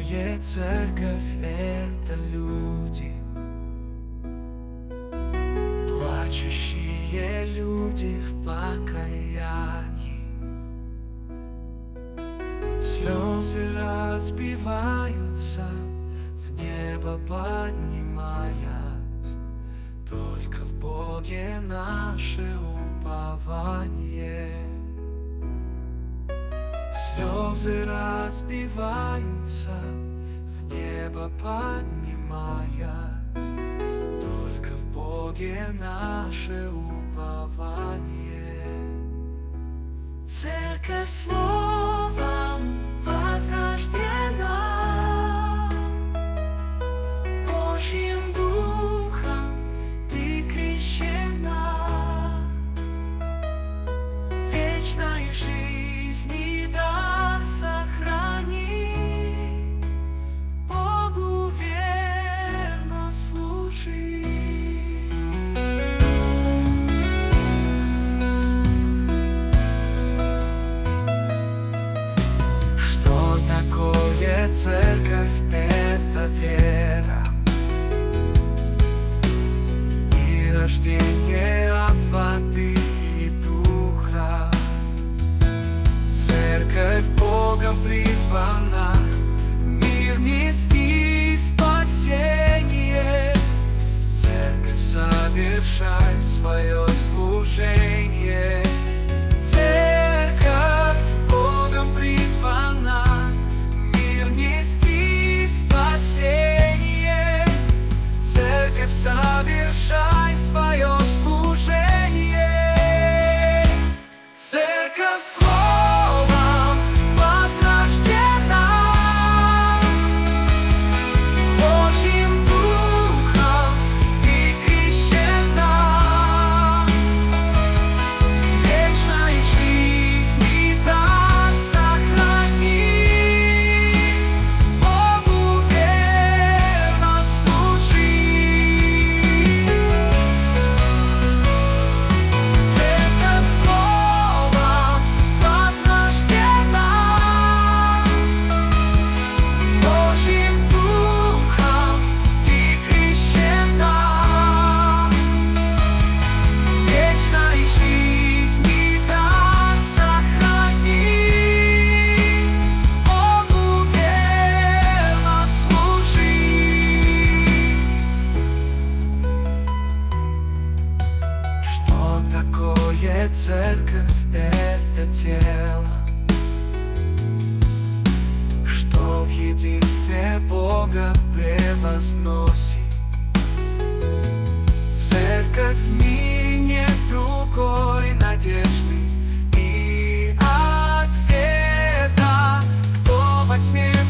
такое церковь? Это люди, плачущие люди в покаянии. Слезы разбиваются, в небо поднимаясь. Только в Боге наше упование. Слезы разбиваются, в небо поднимаясь. Только в Боге наше упование. Церковь словом возрождена, Божьим Духом ты крещена, вечной жизни дар сохрани, Богу верно служи. Что такое церковь? Это вера и рождение от воды и духа. Церковь Богом призвана мир нести спасение. Церковь, совершай свое служение. Церковь Богом призвана мир нести спасение. Церковь, совершай свое служение. Церковь словом возрождена, Божьим Духом ты крещена, вечной жизни дар сохрани, Богу верно служи. Церковь словом возрождена, Божьим Духом ты крещена, вечной жизни дар сохрани, Богу верно служи. Что такое церковь? Это тело, что в единстве Бога превозносит. Церковь в мире нет другой надежды и ответа. Кто во тьме